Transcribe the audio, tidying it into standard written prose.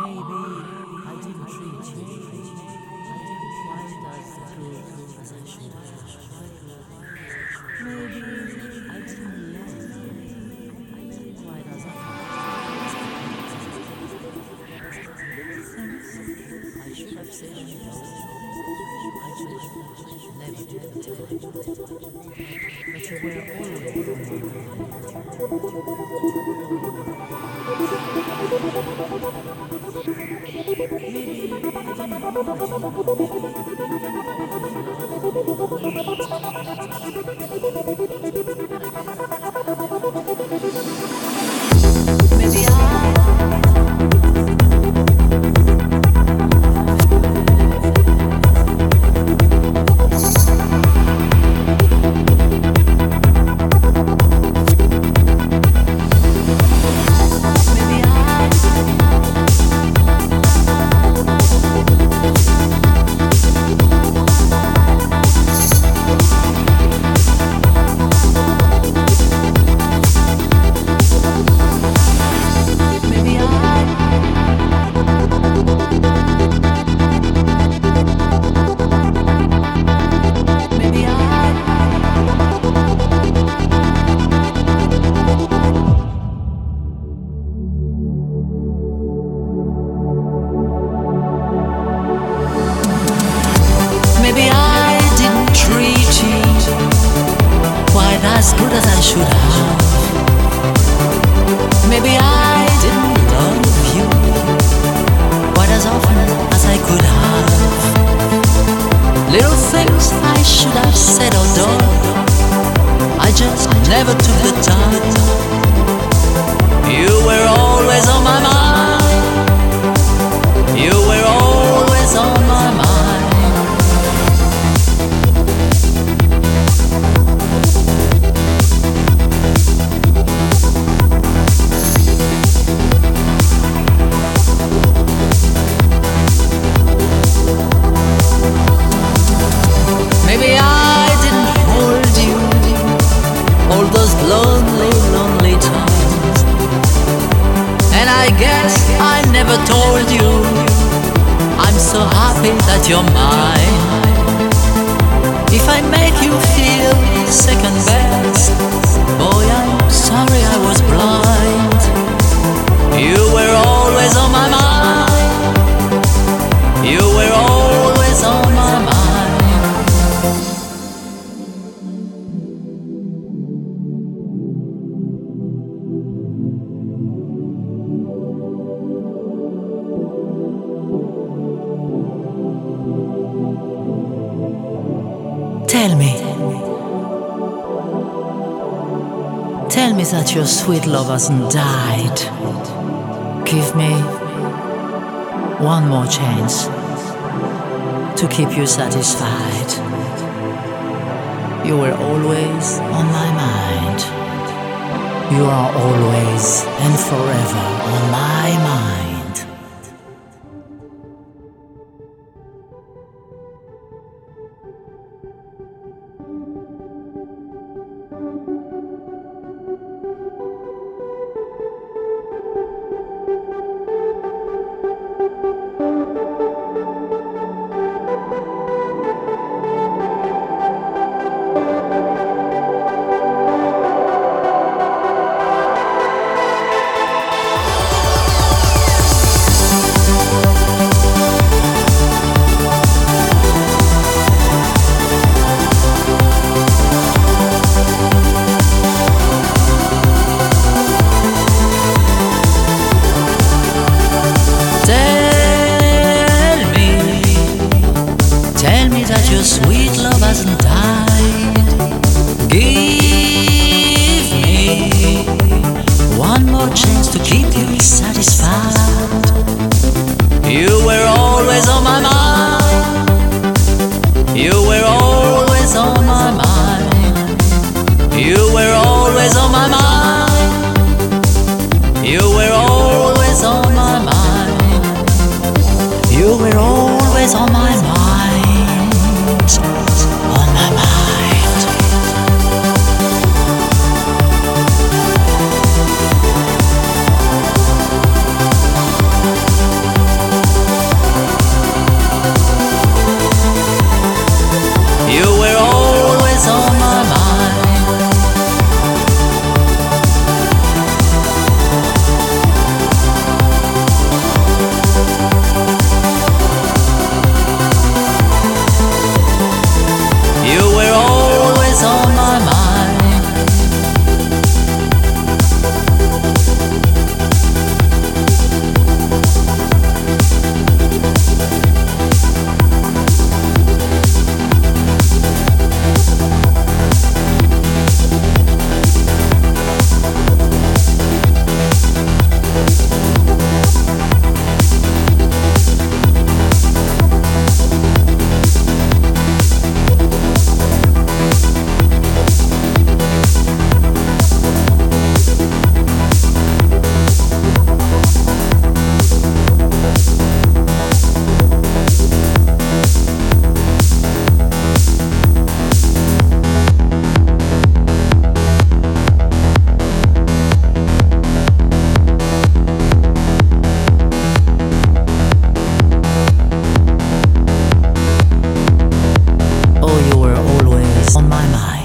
I didn't treat you quite as true as I should have. Maybe I didn't love quite as I should have said no. I just never took the time. But you were always on my Maybe I didn't treat you quite as good as I should have. Maybe I didn't love you quite as often as I could have. Little things I should have said or done, I just never took the time. You were always on my mind. You were always on my mind. Maybe I didn't hold you all those lonely, lonely times. And I guess I never told you I'm so happy that you're mine. If I make you feel second best, boy, I'm sorry I was blind. You were always on my mind. You were always on my mind. Tell me that your sweet love hasn't died. Give me one more chance to keep you satisfied. You were always on my mind. You are always and forever on my mind. Your sweet love hasn't died. Give me one more chance to keep you satisfied. You were always on my mind. You were always on my mind. You were always on my mind. You were always on my mind. You were always on my mind. On my mind. on my mind.